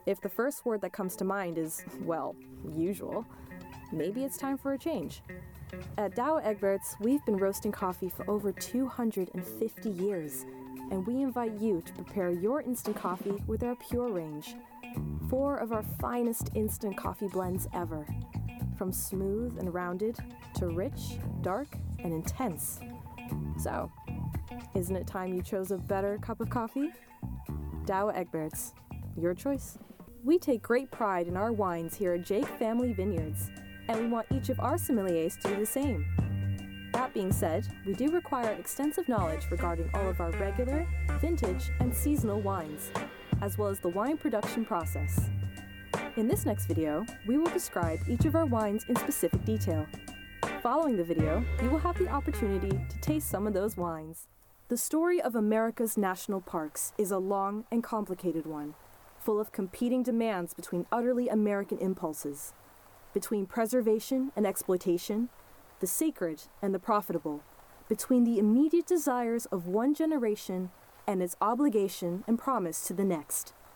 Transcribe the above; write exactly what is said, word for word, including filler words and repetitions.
If the first word that comes to mind is, well, usual, maybe it's time for a change. At Douwe Egberts, we've been roasting coffee for over two hundred fifty years, and we invite you to prepare your instant coffee with our Pure range. Four of our finest instant coffee blends ever. From smooth and rounded to rich, dark, and intense. So, isn't it time you chose a better cup of coffee? Douwe Egberts, your choice. We take great pride in our wines here at Jake Family Vineyards, and we want each of our sommeliers to do the same. That being said, we do require extensive knowledge regarding all of our regular, vintage, and seasonal wines, as well as the wine production process. In this next video, we will describe each of our wines in specific detail. Following the video, you will have the opportunity to taste some of those wines. The story of America's national parks is a long and complicated one, full of competing demands between utterly American impulses, between preservation and exploitation, the sacred and the profitable, between the immediate desires of one generation and its obligation and promise to the next.